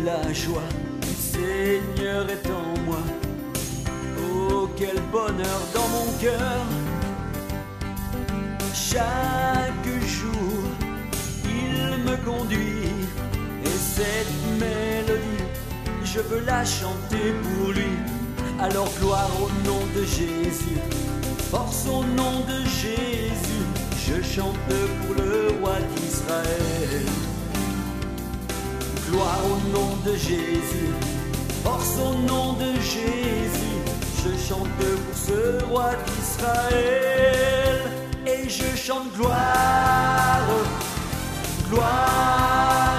la joie du Seigneur est en moi. Oh, quel bonheur dans mon cœur. Chaque jour, il me conduit. Et cette mélodie, je veux la chanter pour lui. Alors gloire au nom de Jésus, force au nom de Jésus. Je chante pour le roi d'Israël. Gloire au nom de Jésus, force au nom de Jésus. Je chante pour ce roi d'Israël. Et je chante gloire, gloire.